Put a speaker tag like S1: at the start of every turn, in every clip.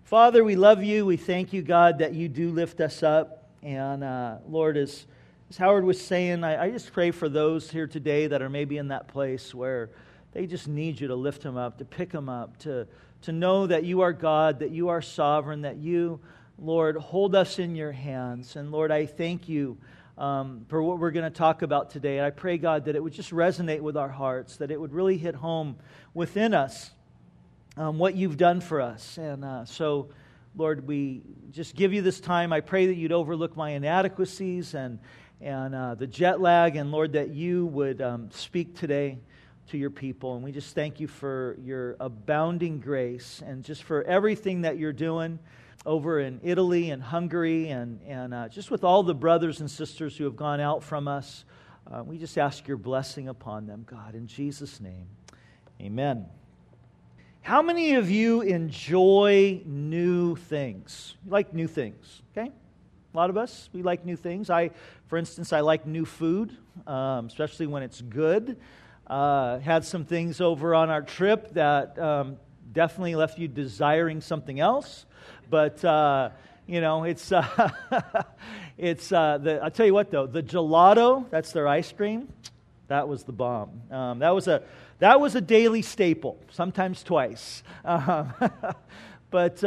S1: Father, we love you. We thank you, God, that you do lift us up. And Lord, as Howard was saying, I just pray for those here today that are maybe in that place where they just need you to lift them up, to pick them up, to know that you are God, that you are sovereign, that you, Lord, hold us in your hands. And Lord, I thank you for what we're going to talk about today. And I pray, God, that it would just resonate with our hearts, that it would really hit home within us what you've done for us. And so, Lord, we just give you this time. I pray that you'd overlook my inadequacies and the jet lag. And Lord, that you would speak today to your people. And we just thank you for your abounding grace and just for everything that you're doing over in Italy and Hungary and just with all the brothers and sisters who have gone out from us. We just ask your blessing upon them, God. In Jesus' name, amen. How many of you enjoy new things? You like new things, okay? A lot of us, we like new things. For instance, I like new food, especially when it's good. Had some things over on our trip that definitely left you desiring something else. But, it's I'll tell you what, though, the gelato, that's their ice cream, that was the bomb. That was a daily staple, sometimes twice. But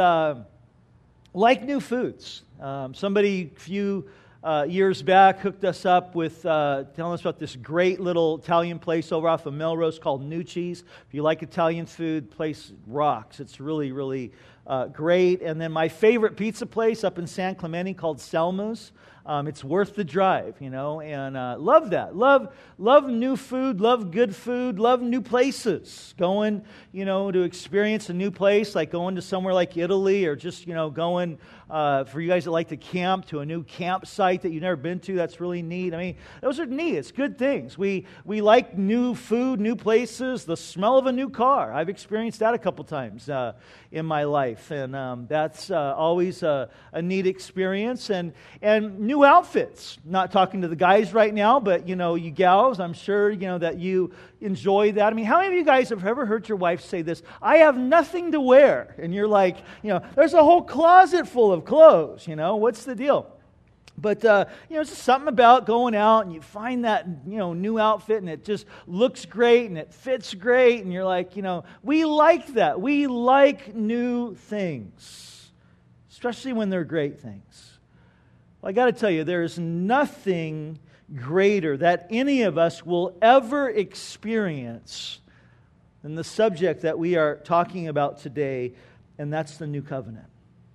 S1: like new foods, somebody a few years back hooked us up with telling us about this great little Italian place over off of Melrose called Nucci's. If you like Italian food, place rocks. It's really, really great. And then my favorite pizza place up in San Clemente called Selma's. It's worth the drive, and love that. Love new food, love good food, love new places. Going, to experience a new place, like going to somewhere like Italy, or just, going, for you guys that like to camp, to a new campsite that you've never been to, that's really neat. I mean, those are neat. It's good things. We like new food, new places, the smell of a new car. I've experienced that a couple times in my life, and that's always a neat experience. And new outfits. Not talking to the guys right now, but you gals, I'm sure that you enjoy that. I mean, how many of you guys have ever heard your wife say this? I have nothing to wear, and you're like, there's a whole closet full of clothes. What's the deal? But it's just something about going out and you find that new outfit and it just looks great and it fits great, and you're like, we like that. We like new things, especially when they're great things. Well, I got to tell you, there is nothing greater that any of us will ever experience than the subject that we are talking about today, and that's the new covenant.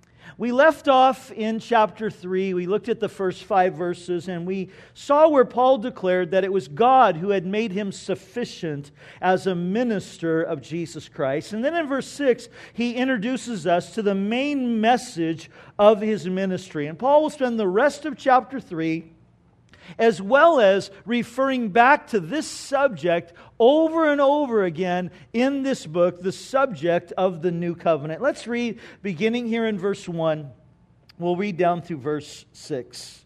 S1: We left off in chapter 3. We looked at the first 5 verses, and we saw where Paul declared that it was God who had made him sufficient as a minister of Jesus Christ. And then in verse 6, he introduces us to the main message of his ministry. And Paul will spend the rest of chapter 3 as well as referring back to this subject over and over again in this book, the subject of the new covenant. Let's read, beginning here in verse 1. We'll read down through verse 6.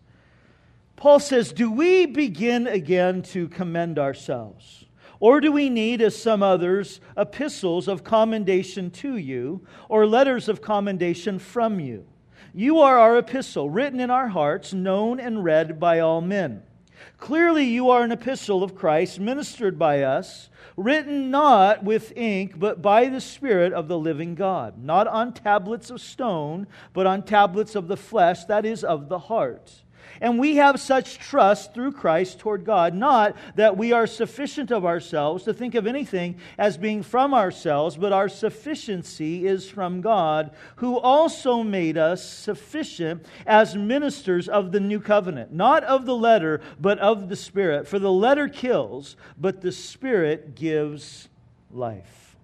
S1: Paul says, "Do we begin again to commend ourselves? Or do we need, as some others, epistles of commendation to you, or letters of commendation from you? You are our epistle, written in our hearts, known and read by all men. Clearly you are an epistle of Christ, ministered by us, written not with ink, but by the Spirit of the living God, not on tablets of stone, but on tablets of the flesh, that is, of the heart. And we have such trust through Christ toward God, not that we are sufficient of ourselves to think of anything as being from ourselves, but our sufficiency is from God, who also made us sufficient as ministers of the new covenant, not of the letter, but of the Spirit. For the letter kills, but the Spirit gives life."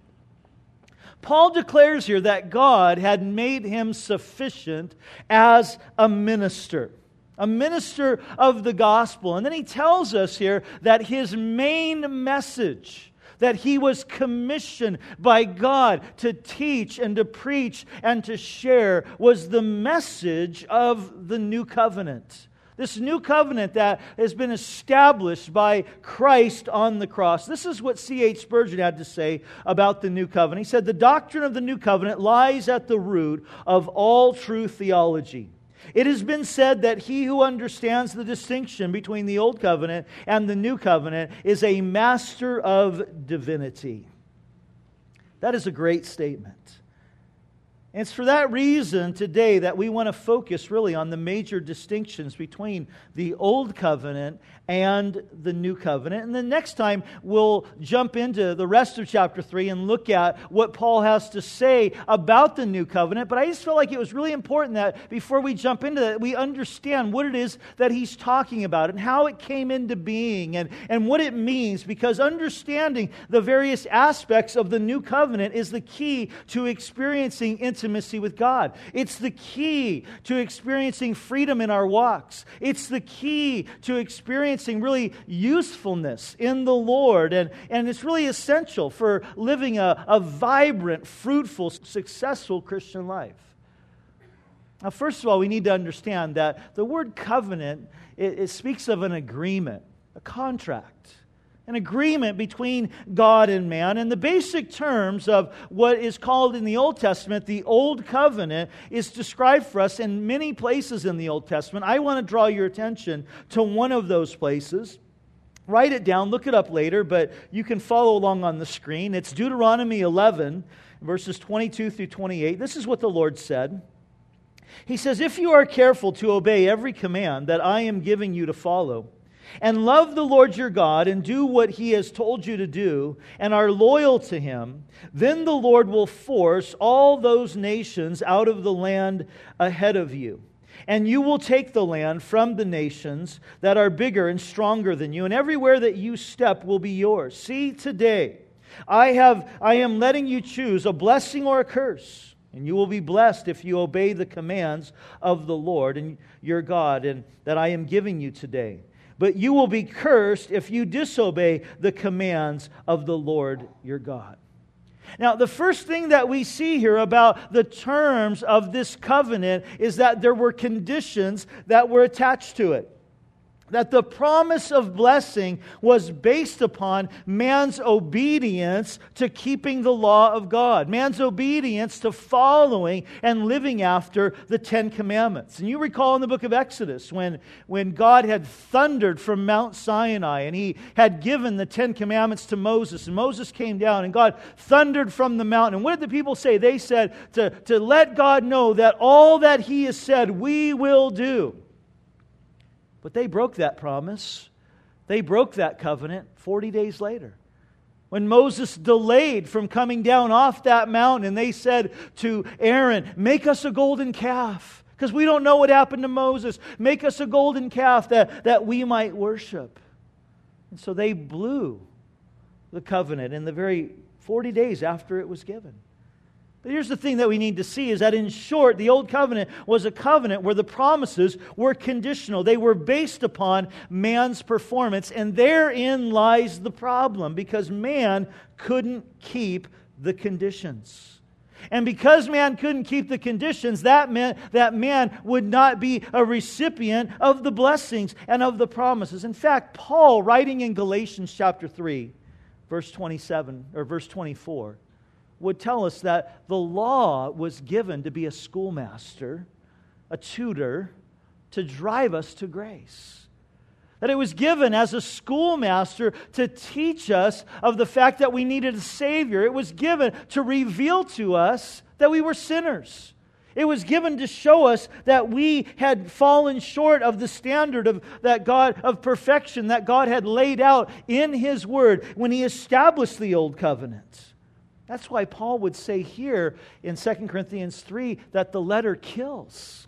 S1: Paul declares here that God had made him sufficient as a minister of the gospel. And then he tells us here that his main message, that he was commissioned by God to teach and to preach and to share, was the message of the new covenant. This new covenant that has been established by Christ on the cross. This is what C.H. Spurgeon had to say about the new covenant. He said, "The doctrine of the new covenant lies at the root of all true theology. It has been said that he who understands the distinction between the old covenant and the new covenant is a master of divinity." That is a great statement. And it's for that reason today that we want to focus really on the major distinctions between the Old Covenant and the New Covenant. And then next time we'll jump into the rest of chapter 3 and look at what Paul has to say about the New Covenant. But I just felt like it was really important that before we jump into that, we understand what it is that he's talking about and how it came into being and what it means. Because understanding the various aspects of the New Covenant is the key to experiencing intimacy with God. It's the key to experiencing freedom in our walks. It's the key to experiencing really usefulness in the Lord. And it's really essential for living a vibrant, fruitful, successful Christian life. Now, first of all, we need to understand that the word covenant, it speaks of an agreement, a contract. An agreement between God and man. And the basic terms of what is called in the Old Testament the Old Covenant is described for us in many places in the Old Testament. I want to draw your attention to one of those places. Write it down, look it up later, but you can follow along on the screen. It's Deuteronomy 11, verses 22 through 28. This is what the Lord said. He says, "If you are careful to obey every command that I am giving you to follow, and love the Lord your God, and do what He has told you to do, and are loyal to Him, then the Lord will force all those nations out of the land ahead of you. And you will take the land from the nations that are bigger and stronger than you, and everywhere that you step will be yours. See, today I am letting you choose a blessing or a curse. And you will be blessed if you obey the commands of the Lord and your God, and that I am giving you today. But you will be cursed if you disobey the commands of the Lord your God." Now, the first thing that we see here about the terms of this covenant is that there were conditions that were attached to it. That the promise of blessing was based upon man's obedience to keeping the law of God. Man's obedience to following and living after the Ten Commandments. And you recall in the book of Exodus when God had thundered from Mount Sinai and He had given the Ten Commandments to Moses. And Moses came down and God thundered from the mountain. And what did the people say? They said to let God know that all that He has said we will do. But they broke that promise. They broke that covenant 40 days later. When Moses delayed from coming down off that mountain, and they said to Aaron, "Make us a golden calf, because we don't know what happened to Moses. Make us a golden calf that we might worship." And so they blew the covenant in the very 40 days after it was given. But here's the thing that we need to see is that in short, the Old Covenant was a covenant where the promises were conditional. They were based upon man's performance, and therein lies the problem, because man couldn't keep the conditions. And because man couldn't keep the conditions, that meant that man would not be a recipient of the blessings and of the promises. In fact, Paul, writing in Galatians chapter 3, verse 27 or verse 24, would tell us that the law was given to be a schoolmaster, a tutor, to drive us to grace. That it was given as a schoolmaster to teach us of the fact that we needed a Savior. It was given to reveal to us that we were sinners. It was given to show us that we had fallen short of the standard of perfection that God had laid out in His Word when He established the Old Covenant. That's why Paul would say here in 2 Corinthians 3 that the letter kills.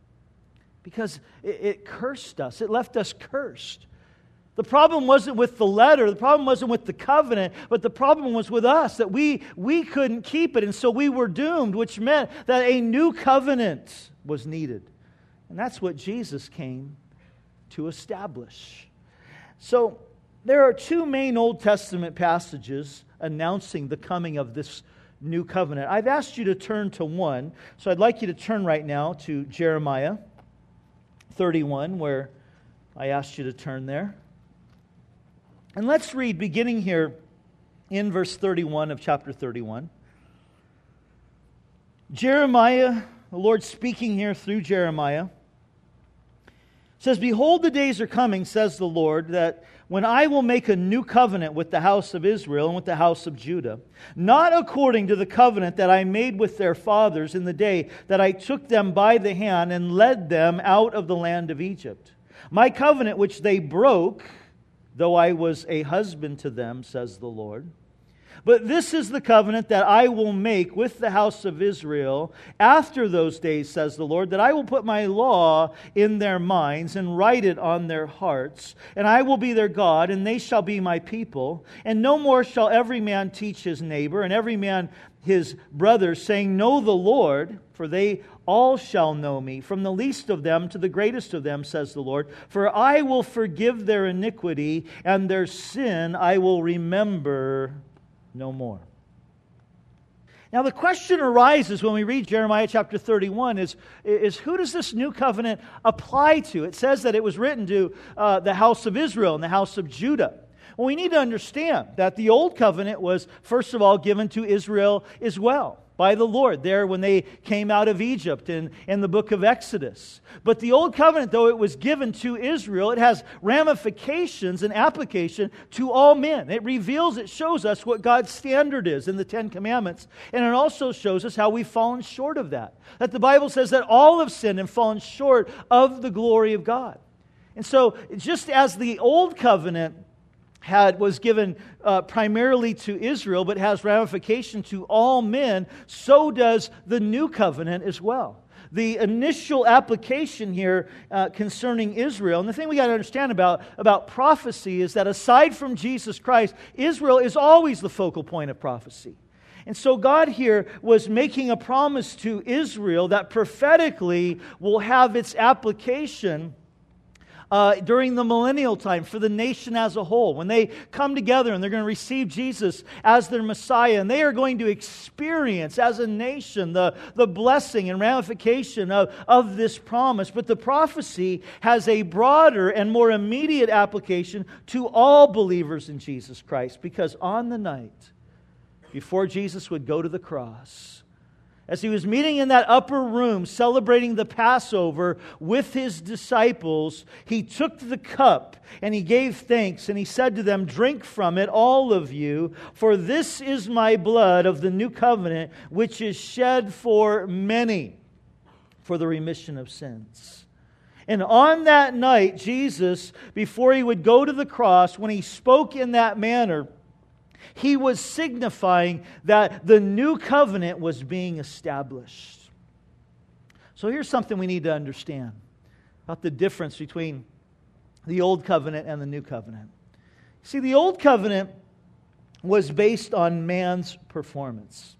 S1: Because it cursed us. It left us cursed. The problem wasn't with the letter. The problem wasn't with the covenant. But the problem was with us, that we couldn't keep it. And so we were doomed, which meant that a new covenant was needed. And that's what Jesus came to establish. So there are two main Old Testament passages announcing the coming of this new covenant. I've asked you to turn to one, so I'd like you to turn right now to Jeremiah 31, where I asked you to turn there. And let's read, beginning here in verse 31 of chapter 31. Jeremiah, the Lord speaking here through Jeremiah, says, "Behold, the days are coming, says the Lord, that when I will make a new covenant with the house of Israel and with the house of Judah, not according to the covenant that I made with their fathers in the day that I took them by the hand and led them out of the land of Egypt. My covenant which they broke, though I was a husband to them, says the Lord. But this is the covenant that I will make with the house of Israel after those days, says the Lord, that I will put my law in their minds and write it on their hearts. And I will be their God, and they shall be my people. And no more shall every man teach his neighbor, and every man his brother, saying, Know the Lord, for they all shall know me, from the least of them to the greatest of them, says the Lord. For I will forgive their iniquity, and their sin I will remember no more." Now the question arises when we read Jeremiah chapter 31 is who does this new covenant apply to? It says that it was written to the house of Israel and the house of Judah. Well, we need to understand that the old covenant was, first of all, given to Israel as well by the Lord there when they came out of Egypt in the book of Exodus. But the old covenant, though it was given to Israel, it has ramifications and application to all men. It reveals, it shows us what God's standard is in the Ten Commandments. And it also shows us how we've fallen short of that. That the Bible says that all have sinned and fallen short of the glory of God. And so, just as the old covenant was given primarily to Israel, but has ramification to all men, so does the new covenant as well. The initial application here concerning Israel, and the thing we got to understand about prophecy is that aside from Jesus Christ, Israel is always the focal point of prophecy. And so God here was making a promise to Israel that prophetically will have its application during the millennial time for the nation as a whole. When they come together and they're going to receive Jesus as their Messiah, and they are going to experience as a nation the blessing and ramification of this promise. But the prophecy has a broader and more immediate application to all believers in Jesus Christ, because on the night before Jesus would go to the cross, as He was meeting in that upper room celebrating the Passover with His disciples, He took the cup and He gave thanks and He said to them, "Drink from it, all of you, for this is my blood of the new covenant, which is shed for many for the remission of sins." And on that night, Jesus, before He would go to the cross, when He spoke in that manner, He was signifying that the new covenant was being established. So here's something we need to understand about the difference between the old covenant and the new covenant. See, the old covenant was based on man's performance.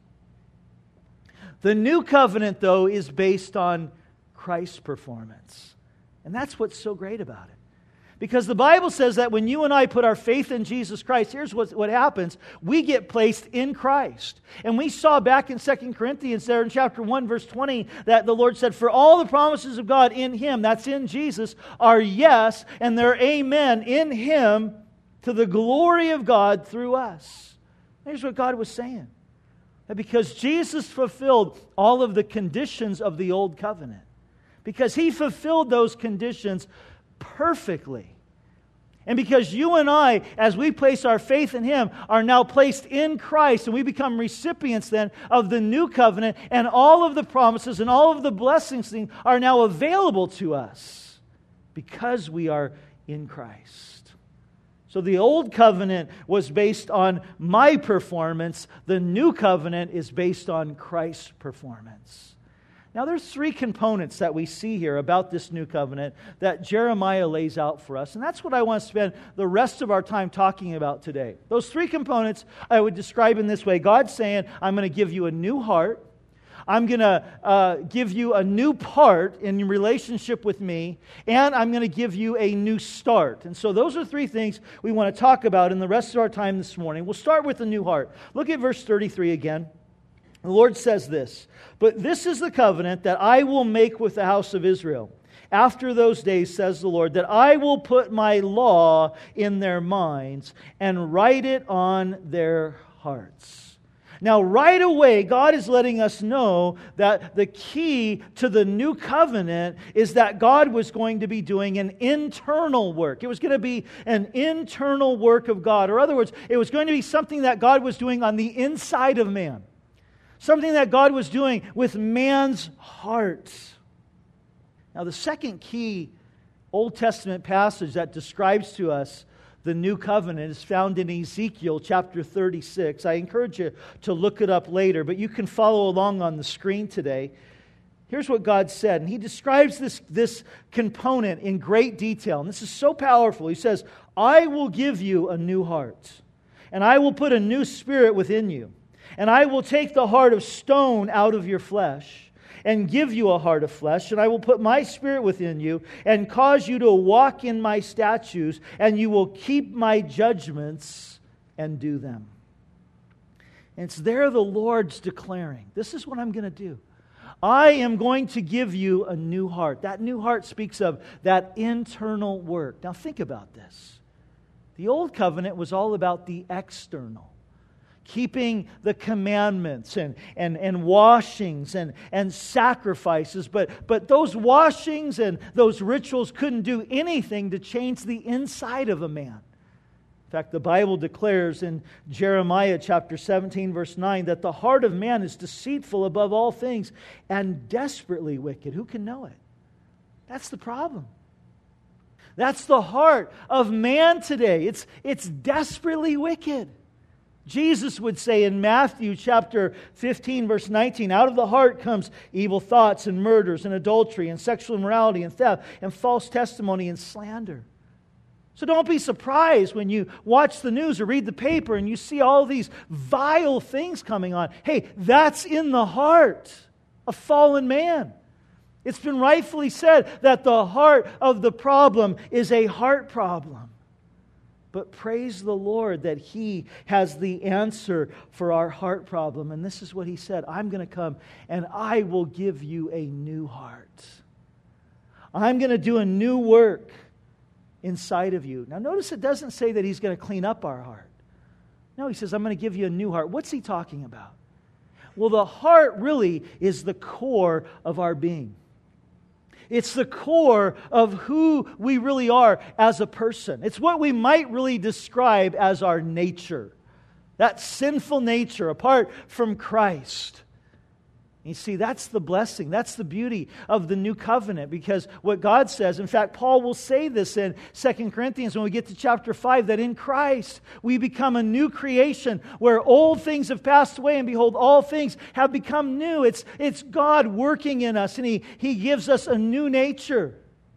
S1: The new covenant, though, is based on Christ's performance. And that's what's so great about it. Because the Bible says that when you and I put our faith in Jesus Christ, here's what happens. We get placed in Christ. And we saw back in 2 Corinthians there in chapter 1, verse 20, that the Lord said, "For all the promises of God in Him," that's in Jesus, "are yes, and they're amen in Him to the glory of God through us." Here's what God was saying. That because Jesus fulfilled all of the conditions of the old covenant, because He fulfilled those conditions perfectly. And because you and I, as we place our faith in Him, are now placed in Christ, and we become recipients then of the new covenant, and all of the promises and all of the blessings are now available to us because we are in Christ. So the old covenant was based on my performance. The new covenant is based on Christ's performance. Now, there's three components that we see here about this new covenant that Jeremiah lays out for us. And that's what I want to spend the rest of our time talking about today. Those three components I would describe in this way. God's saying, "I'm going to give you a new heart. I'm going to give you a new part in relationship with me. And I'm going to give you a new start." And so those are three things we want to talk about in the rest of our time this morning. We'll start with the new heart. Look at verse 33 again. The Lord says this, "But this is the covenant that I will make with the house of Israel. after those days, says the Lord, that I will put my law in their minds and write it on their hearts. Now, right away, God is letting us know that the key to the new covenant is that God was going to be doing an internal work. It was going to be an internal work of God. Or in other words, it was going to be something that God was doing on the inside of man. Something that God was doing with man's heart. Now, the second key Old Testament passage that describes to us the new covenant is found in Ezekiel chapter 36. I encourage you to look it up later, but you can follow along on the screen today. Here's what God said, and He describes this component in great detail, and this is so powerful. He says, I will give you a new heart, and I will put a new spirit within you, and I will take the heart of stone out of your flesh, and give you a heart of flesh, and I will put my spirit within you, and cause you to walk in my statutes, and you will keep my judgments and do them. And it's there the Lord's declaring, this is what I'm going to do. I am going to give you a new heart. That new heart speaks of that internal work. Now think about this. The old covenant was all about the external. Keeping the commandments and washings and sacrifices. But those washings and those rituals couldn't do anything to change the inside of a man. In fact, the Bible declares in Jeremiah chapter 17, verse 9, that the heart of man is deceitful above all things and desperately wicked. Who can know it? That's the problem. That's the heart of man today. It's desperately wicked. Jesus would say in Matthew chapter 15, verse 19, out of the heart comes evil thoughts and murders and adultery and sexual immorality and theft and false testimony and slander. So don't be surprised when you watch the news or read the paper and you see all these vile things coming on. Hey, that's in the heart of fallen man. It's been rightfully said that the heart of the problem is a heart problem. But praise the Lord that He has the answer for our heart problem. And this is what He said, I'm going to come and I will give you a new heart. I'm going to do a new work inside of you. Now notice it doesn't say that He's going to clean up our heart. No, He says, I'm going to give you a new heart. What's He talking about? Well, the heart really is the core of our being. It's the core of who we really are as a person. It's what we might really describe as our nature. That sinful nature apart from Christ. You see, that's the blessing. That's the beauty of the new covenant. Because what God says, in fact, Paul will say this in 2 Corinthians when we get to chapter 5, that in Christ we become a new creation where old things have passed away and behold, all things have become new. It's God working in us and He gives us a new nature.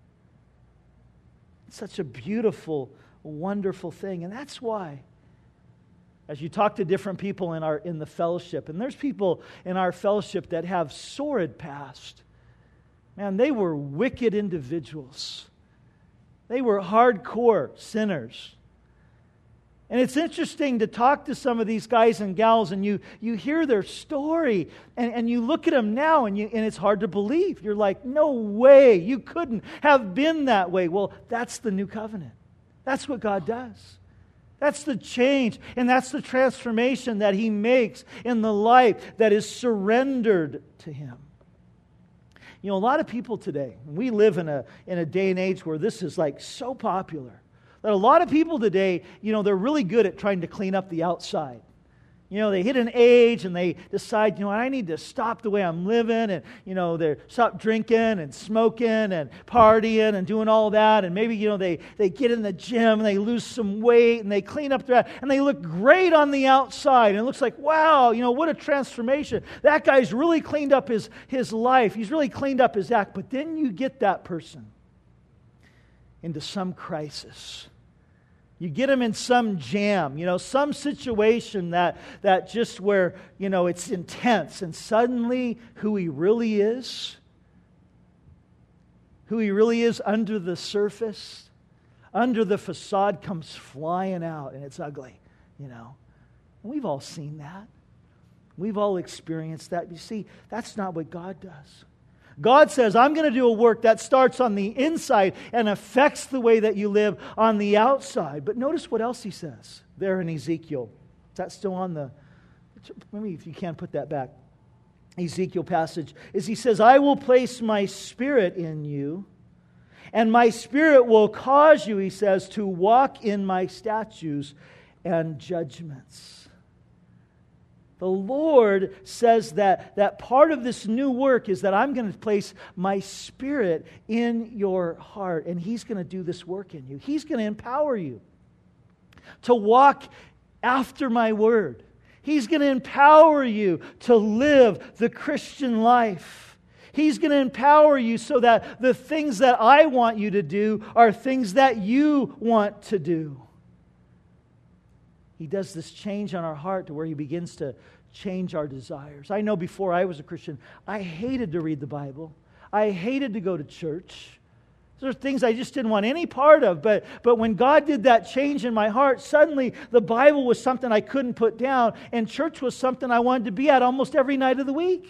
S1: It's such a beautiful, wonderful thing. And that's why as you talk to different people in the fellowship, and there's people in our fellowship that have sordid past. Man, they were wicked individuals. They were hardcore sinners. And it's interesting to talk to some of these guys and gals, and you hear their story, and you look at them now, and it's hard to believe. You're like, no way, you couldn't have been that way. Well, that's the new covenant. That's what God does. That's the change, and that's the transformation that He makes in the life that is surrendered to Him. You know, a lot of people today, we live in a day and age where this is like so popular, that a lot of people today, you know, they're really good at trying to clean up the outside. You know, they hit an age and they decide, you know, I need to stop the way I'm living, and, you know, they stop drinking and smoking and partying and doing all that, and maybe, you know, they get in the gym and they lose some weight and they clean up their, and they look great on the outside, and it looks like, wow, you know, what a transformation. That guy's really cleaned up his life. He's really cleaned up his act. But then you get that person into some crisis. You get him in some jam, you know, some situation that just where, you know, it's intense, and suddenly who he really is under the surface, under the facade, comes flying out, and it's ugly, you know. And we've all seen that. We've all experienced that. You see, that's not what God does. God says, I'm going to do a work that starts on the inside and affects the way that you live on the outside. But notice what else He says there in Ezekiel. Is that still on the... Maybe if you can put that back. Ezekiel passage is He says, I will place my Spirit in you, and my Spirit will cause you, He says, to walk in my statutes and judgments. The Lord says that part of this new work is that I'm going to place my Spirit in your heart, and He's going to do this work in you. He's going to empower you to walk after my word. He's going to empower you to live the Christian life. He's going to empower you so that the things that I want you to do are things that you want to do. He does this change on our heart to where He begins to change our desires. I know before I was a Christian, I hated to read the Bible. I hated to go to church. There are things I just didn't want any part of. But when God did that change in my heart, suddenly the Bible was something I couldn't put down, and church was something I wanted to be at almost every night of the week.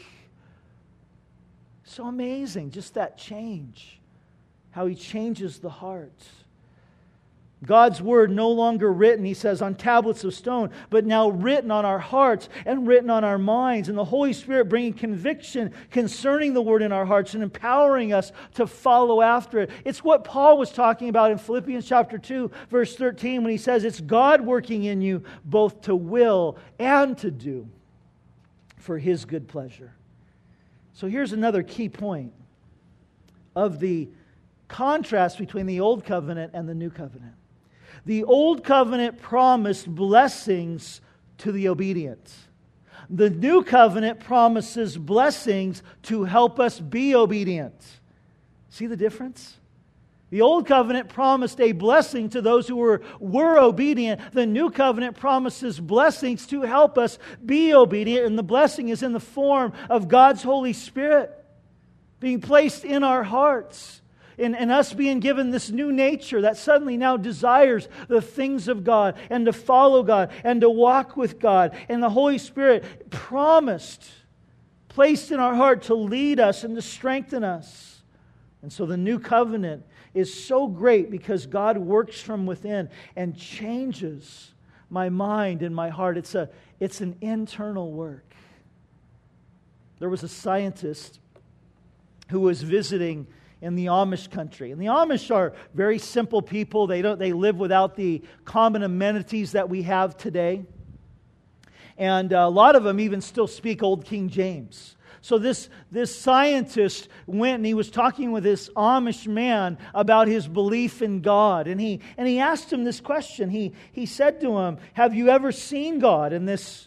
S1: So amazing, just that change. How He changes the heart. God's Word no longer written, He says, on tablets of stone, but now written on our hearts and written on our minds. And the Holy Spirit bringing conviction concerning the Word in our hearts and empowering us to follow after it. It's what Paul was talking about in Philippians chapter 2, verse 13, when he says, it's God working in you both to will and to do for His good pleasure. So here's another key point of the contrast between the Old Covenant and the New Covenant. The Old Covenant promised blessings to the obedient. The New Covenant promises blessings to help us be obedient. See the difference? The Old Covenant promised a blessing to those who were obedient. The New Covenant promises blessings to help us be obedient. And the blessing is in the form of God's Holy Spirit being placed in our hearts. And us being given this new nature that suddenly now desires the things of God and to follow God and to walk with God. And the Holy Spirit promised, placed in our heart to lead us and to strengthen us. And so the new covenant is so great because God works from within and changes my mind and my heart. It's an internal work. There was a scientist who was visiting in the Amish country. And the Amish are very simple people. They live without the common amenities that we have today. And a lot of them even still speak Old King James. So this scientist went and he was talking with this Amish man about his belief in God. And he asked him this question. He said to him, have you ever seen God? And this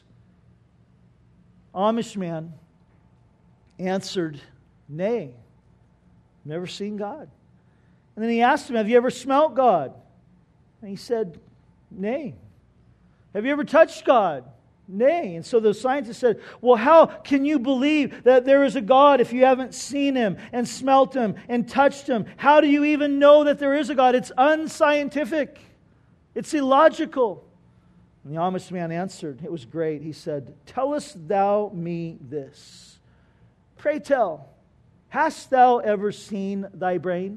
S1: Amish man answered, nay. Never seen God. And then he asked him, have you ever smelt God? And he said, nay. Have you ever touched God? Nay. And so the scientist said, well, how can you believe that there is a God if you haven't seen Him and smelt Him and touched Him? How do you even know that there is a God? It's unscientific. It's illogical. And the Amish man answered, it was great. He said, tellest thou me this? Pray tell. Hast thou ever seen thy brain?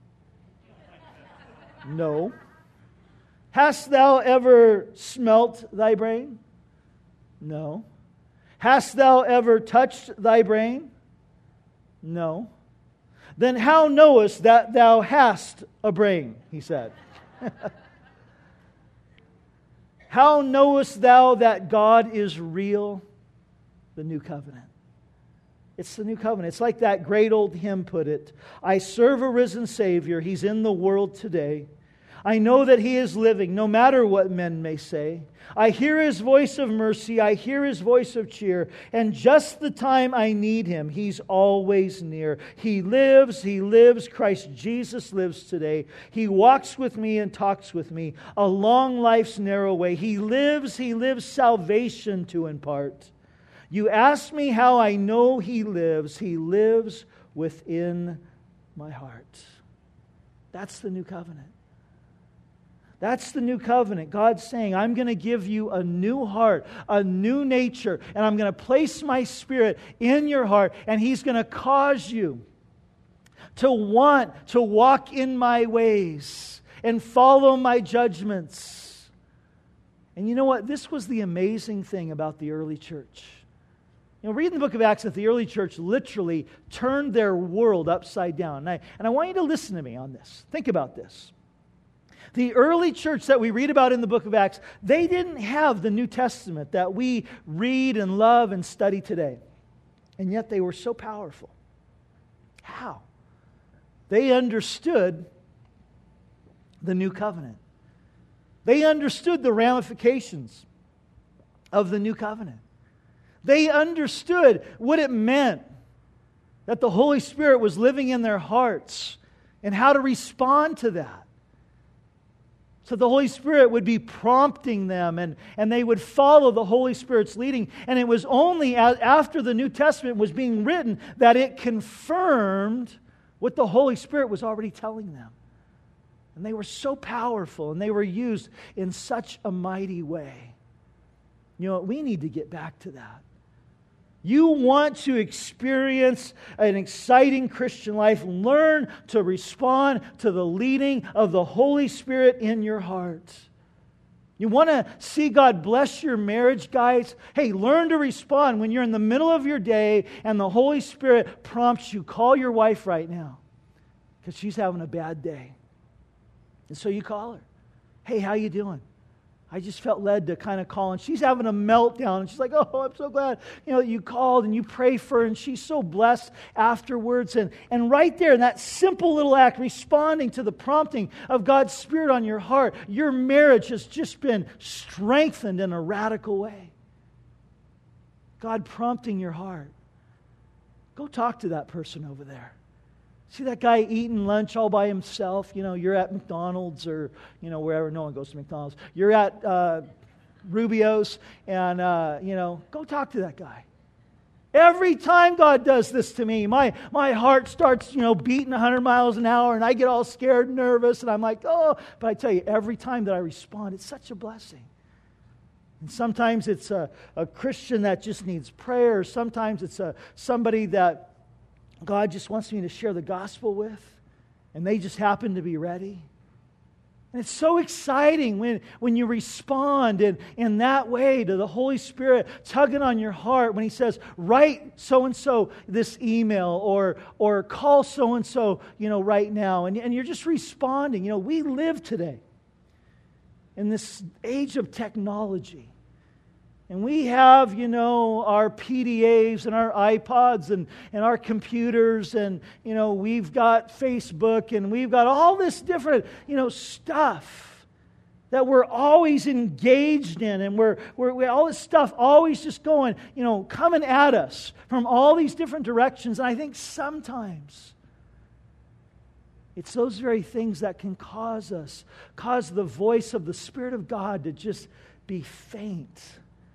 S1: No. Hast thou ever smelt thy brain? No. Hast thou ever touched thy brain? No. Then how knowest that thou hast a brain? He said. How knowest thou that God is real? The new covenant. It's the new covenant. It's like that great old hymn put it. I serve a risen Savior. He's in the world today. I know that He is living, no matter what men may say. I hear His voice of mercy. I hear His voice of cheer. And just the time I need Him, He's always near. He lives. Christ Jesus lives today. He walks with me and talks with me along life's narrow way. He lives salvation to impart. You ask me how I know He lives within my heart. That's the new covenant. That's the new covenant. God's saying, I'm going to give you a new heart, a new nature, and I'm going to place my Spirit in your heart, and He's going to cause you to want to walk in my ways and follow my judgments. And you know what? This was the amazing thing about the early church. You know, reading the book of Acts, that the early church literally turned their world upside down. And I want you to listen to me on this. Think about this. The early church that we read about in the book of Acts, they didn't have the New Testament that we read and love and study today. And yet they were so powerful. How? They understood the new covenant. They understood the ramifications of the new covenant. They understood what it meant that the Holy Spirit was living in their hearts and how to respond to that. So the Holy Spirit would be prompting them, and they would follow the Holy Spirit's leading. And it was only after the New Testament was being written that it confirmed what the Holy Spirit was already telling them. And they were so powerful, and they were used in such a mighty way. You know what? We need to get back to that. You want to experience an exciting Christian life, learn to respond to the leading of the Holy Spirit in your heart. You want to see God bless your marriage, guys? Hey, learn to respond when you're in the middle of your day and the Holy Spirit prompts you. Call your wife right now because she's having a bad day. And so you call her. Hey, how you doing? I just felt led to kind of call, and she's having a meltdown, and she's like, oh, I'm so glad, you called, and you pray for her, and she's so blessed afterwards. And right there, in that simple little act, responding to the prompting of God's Spirit on your heart, your marriage has just been strengthened in a radical way. God prompting your heart. Go talk to that person over there. See that guy eating lunch all by himself? You're at McDonald's or, wherever. No one goes to McDonald's. You're at Rubio's and, go talk to that guy. Every time God does this to me, my heart starts, beating 100 miles an hour and I get all scared and nervous and I'm like, oh. But I tell you, every time that I respond, it's such a blessing. And sometimes it's a Christian that just needs prayer. Sometimes it's somebody that God just wants me to share the gospel with, and they just happen to be ready. And it's so exciting when you respond in that way to the Holy Spirit tugging on your heart when He says, write so-and-so this email or call so-and-so, right now. And you're just responding. We live today in this age of technology. And we have, our PDAs and our iPods and our computers and, we've got Facebook and we've got all this different, stuff that we're always engaged in. And we're all this stuff always just going, coming at us from all these different directions. And I think sometimes it's those very things that can cause the voice of the Spirit of God to just be faint.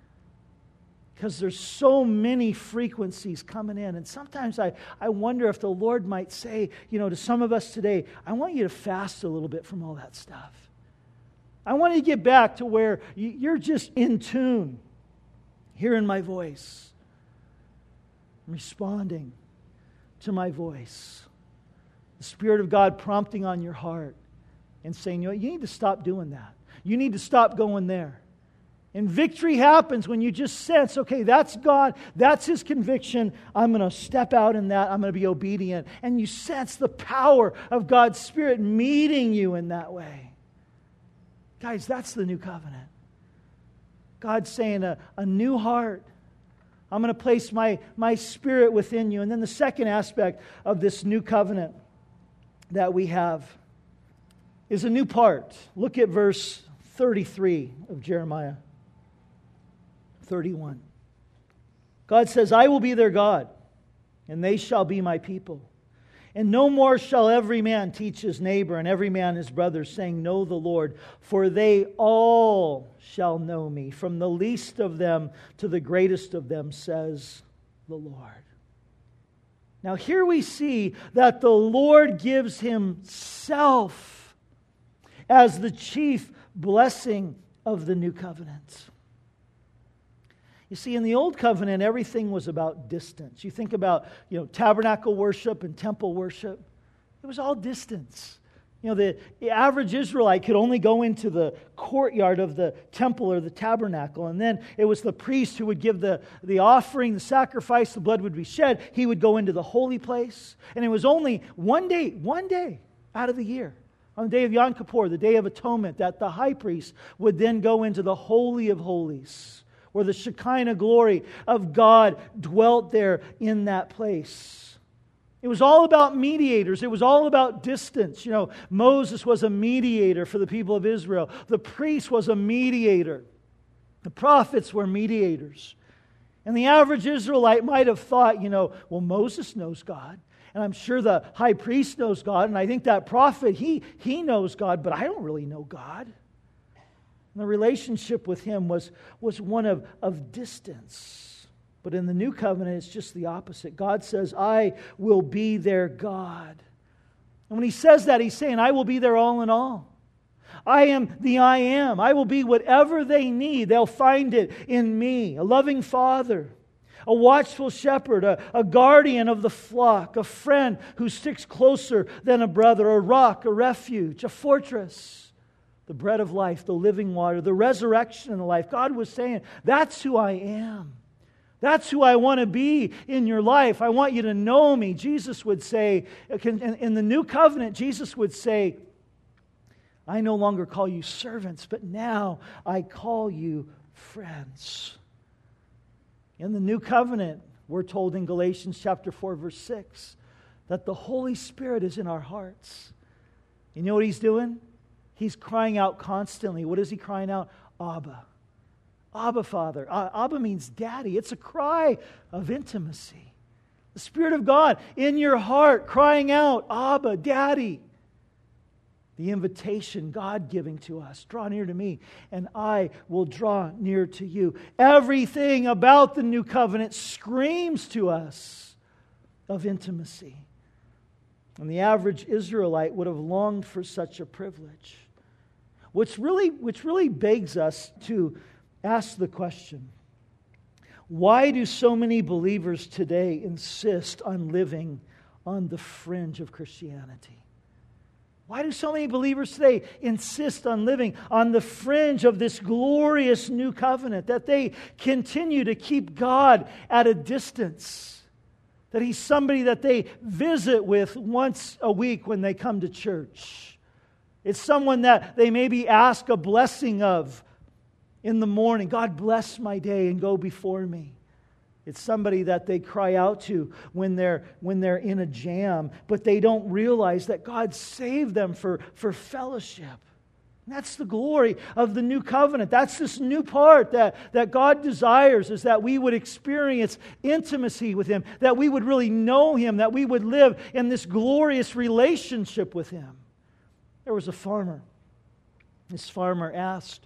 S1: Because there's so many frequencies coming in. And sometimes I wonder if the Lord might say, to some of us today, I want you to fast a little bit from all that stuff. I want you to get back to where you're just in tune, hearing my voice, responding to my voice. The Spirit of God prompting on your heart and saying, you need to stop doing that. You need to stop going there. And victory happens when you just sense, okay, that's God, that's His conviction. I'm going to step out in that. I'm going to be obedient. And you sense the power of God's Spirit meeting you in that way. Guys, that's the new covenant. God's saying a new heart. I'm going to place my Spirit within you. And then the second aspect of this new covenant that we have is a new part. Look at verse 33 of Jeremiah 31. God says, I will be their God, and they shall be my people. And no more shall every man teach his neighbor and every man his brother, saying, know the Lord, for they all shall know me, from the least of them to the greatest of them, says the Lord. Now here we see that the Lord gives Himself as the chief blessing of the new covenant. You see, in the old covenant, everything was about distance. You think about, tabernacle worship and temple worship. It was all distance. The average Israelite could only go into the courtyard of the temple or the tabernacle, and then it was the priest who would give the offering, the sacrifice, the blood would be shed. He would go into the holy place, and it was only one day out of the year, on the day of Yom Kippur, the Day of Atonement, that the high priest would then go into the Holy of Holies, where the Shekinah glory of God dwelt there in that place. It was all about mediators. It was all about distance. Moses was a mediator for the people of Israel. The priest was a mediator. The prophets were mediators. And the average Israelite might have thought, well, Moses knows God. And I'm sure the high priest knows God. And I think that prophet, he knows God, but I don't really know God. And the relationship with him was one of distance. But in the new covenant, it's just the opposite. God says, I will be their God. And when He says that, He's saying, I will be their all in all. I am the I am. I will be whatever they need. They'll find it in me. A loving Father, a watchful shepherd, a guardian of the flock, a friend who sticks closer than a brother, a rock, a refuge, a fortress, the bread of life, the living water, the resurrection and the life. God was saying, that's who I am. That's who I want to be in your life. I want you to know me. Jesus would say, in the new covenant, Jesus would say, I no longer call you servants, but now I call you friends. In the new covenant, we're told in Galatians chapter 4, verse 6, that the Holy Spirit is in our hearts. You know what He's doing? He's crying out constantly. What is He crying out? Abba. Abba, Father. Abba means daddy. It's a cry of intimacy. The Spirit of God in your heart crying out, Abba, Daddy. The invitation God giving to us. Draw near to me and I will draw near to you. Everything about the new covenant screams to us of intimacy. And the average Israelite would have longed for such a privilege. Which really begs us to ask the question, why do so many believers today insist on living on the fringe of Christianity? Why do so many believers today insist on living on the fringe of this glorious new covenant, that they continue to keep God at a distance, that He's somebody that they visit with once a week when they come to church? It's someone that they maybe ask a blessing of in the morning. God bless my day and go before me. It's somebody that they cry out to when they're in a jam, but they don't realize that God saved them for fellowship. And that's the glory of the new covenant. That's this new part that God desires, is that we would experience intimacy with Him, that we would really know Him, that we would live in this glorious relationship with Him. There was a farmer. This farmer asked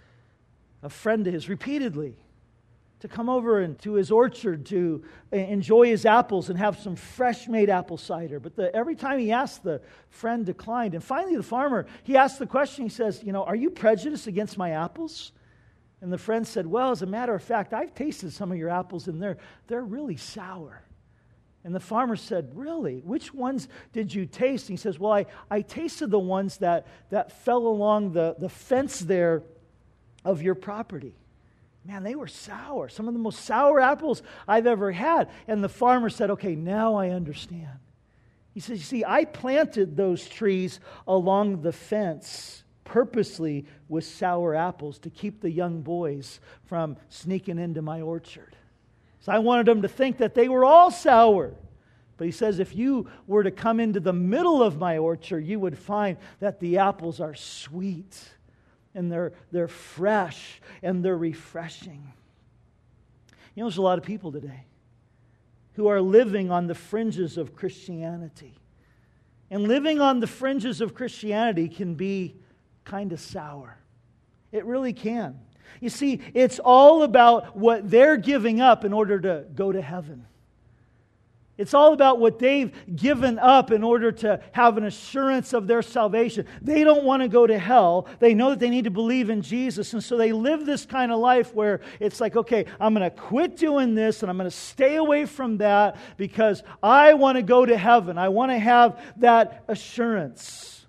S1: a friend of his repeatedly to come over into his orchard to enjoy his apples and have some fresh made apple cider. But every time he asked, the friend declined. And finally the farmer, he asked the question, he says, are you prejudiced against my apples? And the friend said, well, as a matter of fact, I've tasted some of your apples and they're really sour. And the farmer said, really? Which ones did you taste? And he says, well, I tasted the ones that fell along the fence there of your property. Man, they were sour. Some of the most sour apples I've ever had. And the farmer said, okay, now I understand. He says, you see, I planted those trees along the fence purposely with sour apples to keep the young boys from sneaking into my orchard. So I wanted them to think that they were all sour. But he says, if you were to come into the middle of my orchard, you would find that the apples are sweet. And they're fresh and they're refreshing. There's a lot of people today who are living on the fringes of Christianity. And living on the fringes of Christianity can be kind of sour. It really can. You see, it's all about what they're giving up in order to go to heaven. It's all about what they've given up in order to have an assurance of their salvation. They don't want to go to hell. They know that they need to believe in Jesus. And so they live this kind of life where it's like, okay, I'm going to quit doing this and I'm going to stay away from that because I want to go to heaven. I want to have that assurance.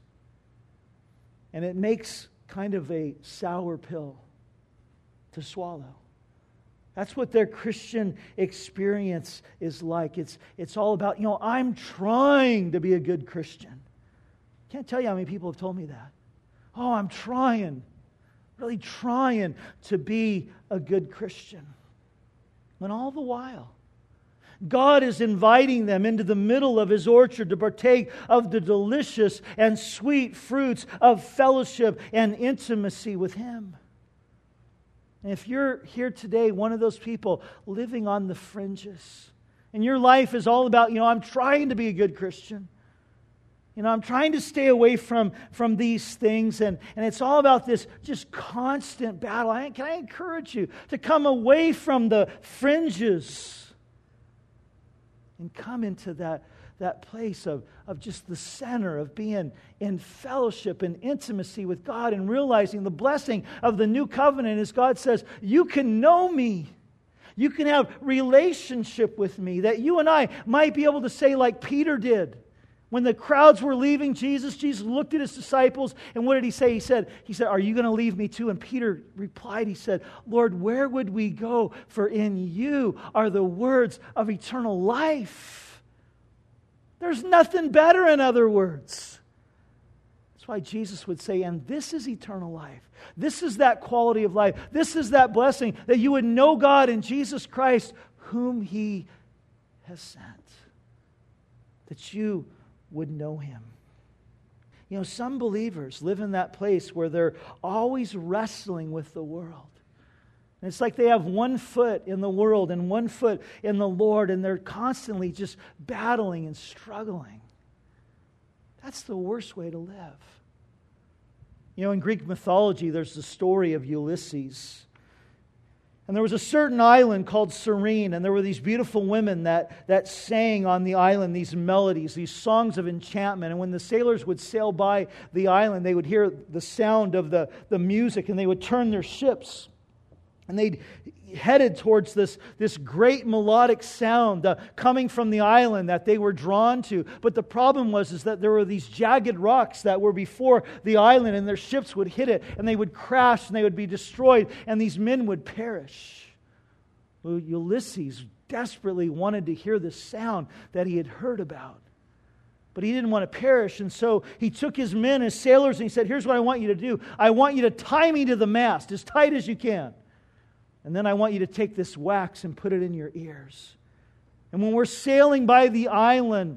S1: And it makes kind of a sour pill to swallow. That's what their Christian experience is like. It's all about, I'm trying to be a good Christian. Can't tell you how many people have told me that. Oh, I'm trying, really trying to be a good Christian. When all the while, God is inviting them into the middle of His orchard to partake of the delicious and sweet fruits of fellowship and intimacy with Him. And if you're here today, one of those people living on the fringes, and your life is all about, I'm trying to be a good Christian. I'm trying to stay away from these things, and it's all about this just constant battle. Can I encourage you to come away from the fringes and come into that place of just the center of being in fellowship and intimacy with God and realizing the blessing of the new covenant as God says, you can know me. You can have relationship with me. That you and I might be able to say like Peter did. When the crowds were leaving Jesus looked at His disciples and what did He say? He said, are you going to leave me too? And Peter replied, he said, Lord, where would we go? For in you are the words of eternal life. There's nothing better, in other words. That's why Jesus would say, and this is eternal life. This is that quality of life. This is that blessing that you would know God in Jesus Christ, whom He has sent. That you would know Him. Some believers live in that place where they're always wrestling with the world. And it's like they have one foot in the world and one foot in the Lord, and they're constantly just battling and struggling. That's the worst way to live. In Greek mythology, there's the story of Ulysses. And there was a certain island called Cyrene, and there were these beautiful women that sang on the island these melodies, these songs of enchantment. And when the sailors would sail by the island, they would hear the sound of the music, and they would turn their ships. And they headed towards this great melodic sound coming from the island that they were drawn to. But the problem was that there were these jagged rocks that were before the island, and their ships would hit it, and they would crash, and they would be destroyed, and these men would perish. Well, Ulysses desperately wanted to hear the sound that he had heard about. But he didn't want to perish, and so he took his men, his sailors, and he said, here's what I want you to do. I want you to tie me to the mast as tight as you can. And then I want you to take this wax and put it in your ears. And when we're sailing by the island,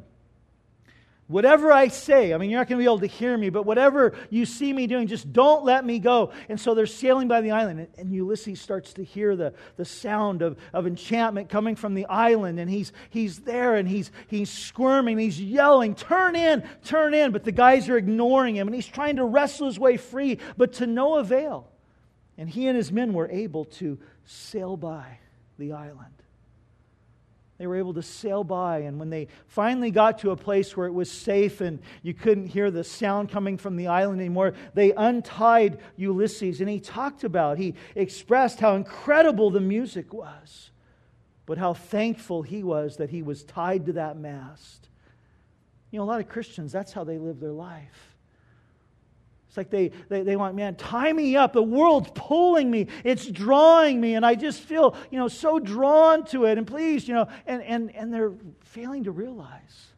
S1: whatever I say, you're not going to be able to hear me, but whatever you see me doing, just don't let me go. And so they're sailing by the island, and Ulysses starts to hear the sound of enchantment coming from the island, and he's there, and he's squirming, he's yelling, turn in, but the guys are ignoring him, and he's trying to wrestle his way free, but to no avail. And he and his men were able to sail by the island. They were able to sail by, and when they finally got to a place where it was safe and you couldn't hear the sound coming from the island anymore, they untied Ulysses, and he expressed how incredible the music was, but how thankful he was that he was tied to that mast. A lot of Christians, that's how they live their life. It's like they want, man, tie me up. The world's pulling me. It's drawing me. And I just feel, so drawn to it. And please, and they're failing to realize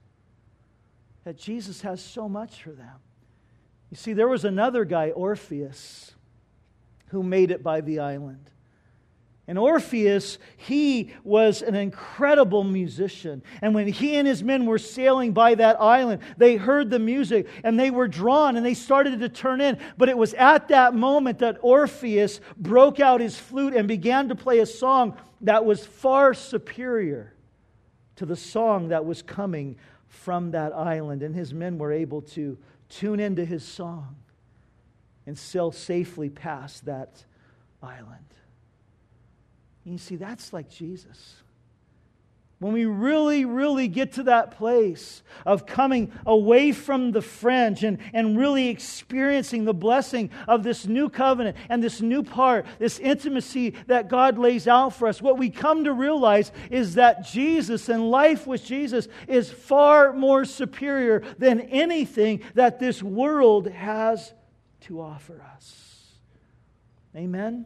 S1: that Jesus has so much for them. You see, there was another guy, Orpheus, who made it by the island. And Orpheus, he was an incredible musician. And when he and his men were sailing by that island, they heard the music and they were drawn and they started to turn in. But it was at that moment that Orpheus broke out his flute and began to play a song that was far superior to the song that was coming from that island. And his men were able to tune into his song and sail safely past that island. You see, that's like Jesus. when we really, really get to that place of coming away from the fringe and really experiencing the blessing of this new covenant and this new part, this intimacy that God lays out for us, what we come to realize is that Jesus and life with Jesus is far more superior than anything that this world has to offer us. Amen?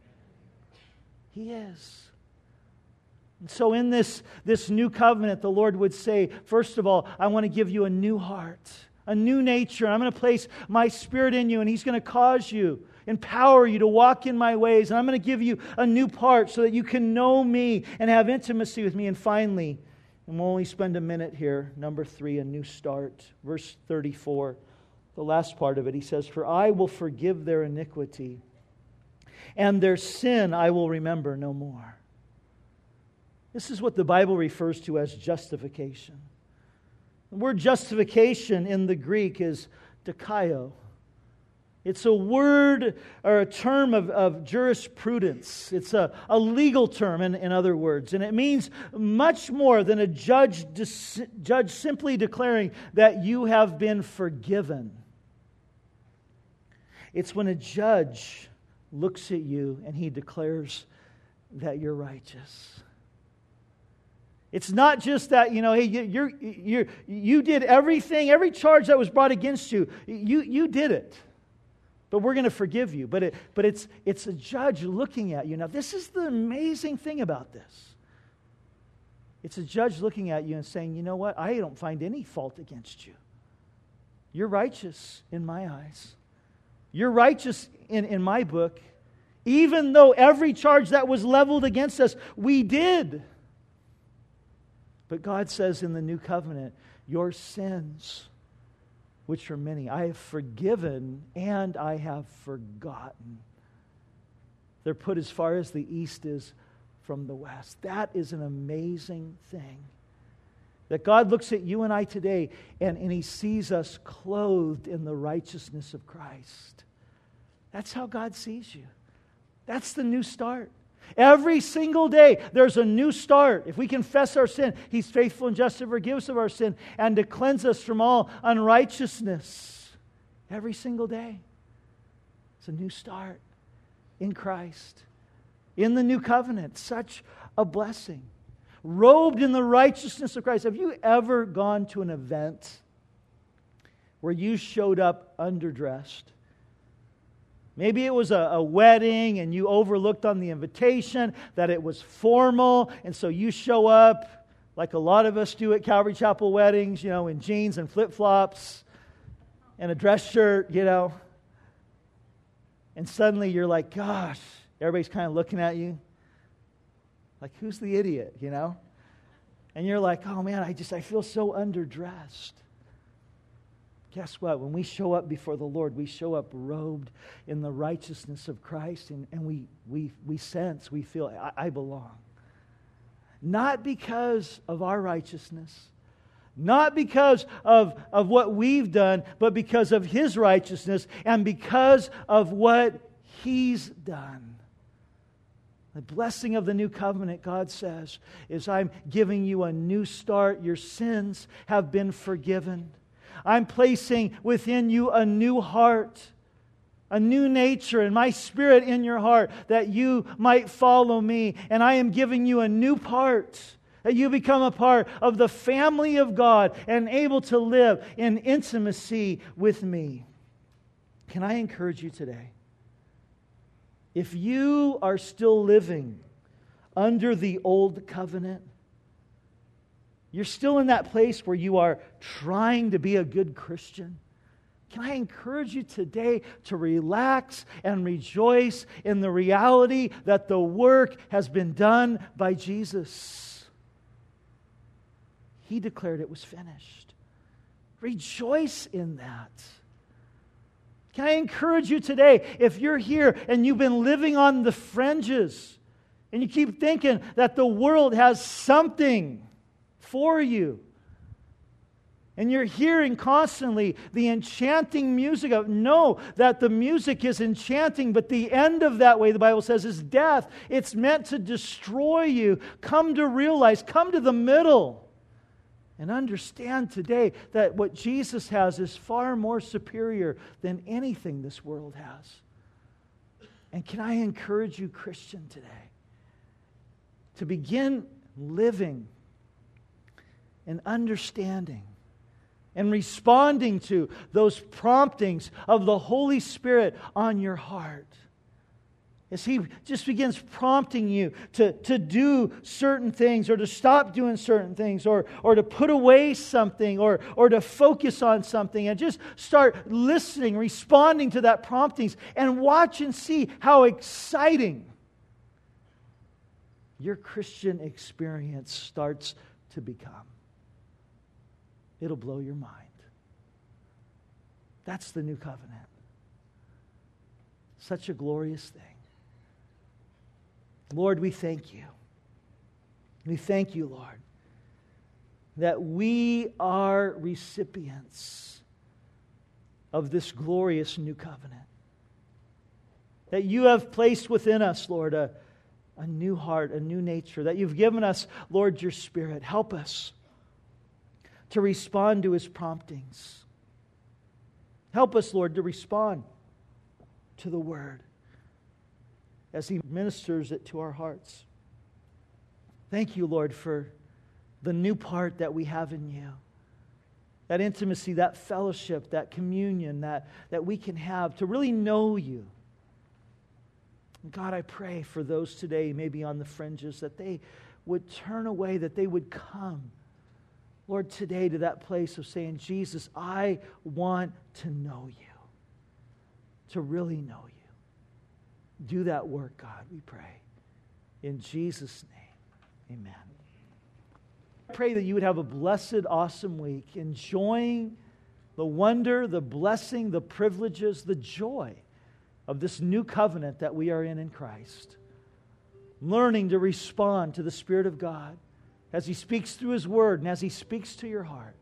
S1: He is. And so in this new covenant, the Lord would say, first of all, I want to give you a new heart, a new nature. I'm going to place my Spirit in you, and He's going to cause you, empower you to walk in my ways. And I'm going to give you a new part so that you can know me and have intimacy with me. And finally, and we'll only spend a minute here, number 3, a new start. Verse 34, the last part of it, He says, for I will forgive their iniquity, and their sin I will remember no more. This is what the Bible refers to as justification. The word justification in the Greek is dikaio. It's a word or a term of jurisprudence. It's a legal term, in other words. And it means much more than a judge simply declaring that you have been forgiven. It's when a judge looks at you and he declares that you're righteous. It's not just that, hey, you did everything, every charge that was brought against you, you did it. But we're going to forgive you. But it's a judge looking at you. Now, this is the amazing thing about this. It's a judge looking at you and saying, you know what? I don't find any fault against you. You're righteous in my eyes. You're righteous in my book. Even though every charge that was leveled against us, we did. But God says in the new covenant, your sins, which are many, I have forgiven and I have forgotten. They're put as far as the east is from the west. That is an amazing thing. That God looks at you and I today and He sees us clothed in the righteousness of Christ. That's how God sees you. That's the new start. Every single day, there's a new start. If we confess our sin, He's faithful and just to forgive us of our sin and to cleanse us from all unrighteousness. Every single day. It's a new start in Christ. In the new covenant. Such a blessing. Robed in the righteousness of Christ. Have you ever gone to an event where you showed up underdressed? Maybe it was a wedding and you overlooked on the invitation that it was formal, and so you show up like a lot of us do at Calvary Chapel weddings, in jeans and flip-flops and a dress shirt, And suddenly you're like, gosh, everybody's kind of looking at you. Like, who's the idiot, And you're like, oh man, I feel so underdressed. Guess what? When we show up before the Lord, we show up robed in the righteousness of Christ, and we sense, we feel, I belong. Not because of our righteousness, not because of what we've done, but because of His righteousness and because of what He's done. The blessing of the new covenant, God says, is I'm giving you a new start. Your sins have been forgiven. I'm placing within you a new heart, a new nature, and my Spirit in your heart that you might follow me. And I am giving you a new part, that you become a part of the family of God and able to live in intimacy with me. Can I encourage you today? If you are still living under the old covenant, you're still in that place where you are trying to be a good Christian, can I encourage you today to relax and rejoice in the reality that the work has been done by Jesus? He declared it was finished. Rejoice in that. Can I encourage you today, if you're here and you've been living on the fringes and you keep thinking that the world has something for you, And you're hearing constantly the enchanting music of, know that the music is enchanting, but the end of that way, the Bible says, is death. It's meant to destroy you. Come to realize, come to the middle, and understand today that what Jesus has is far more superior than anything this world has. And can I encourage you, Christian, today, to begin living and understanding and responding to those promptings of the Holy Spirit on your heart. As He just begins prompting you to do certain things, or to stop doing certain things, or to put away something, or to focus on something, and just start listening, responding to that promptings, and watch and see how exciting your Christian experience starts to become. It'll blow your mind. That's the new covenant. Such a glorious thing. Lord, we thank You. We thank You, Lord, that we are recipients of this glorious new covenant. That You have placed within us, Lord, a new heart, a new nature. That You've given us, Lord, Your Spirit. Help us to respond to His promptings. Help us, Lord, to respond to the Word as He ministers it to our hearts. Thank You, Lord, for the new part that we have in You. That intimacy, that fellowship, that communion that we can have to really know You. God, I pray for those today, maybe on the fringes, that they would turn away, that they would come, Lord, today to that place of saying, Jesus, I want to know You, to really know You. Do that work, God, we pray. In Jesus' name, amen. I pray that you would have a blessed, awesome week, enjoying the wonder, the blessing, the privileges, the joy of this new covenant that we are in Christ. Learning to respond to the Spirit of God as He speaks through His Word and as He speaks to your heart.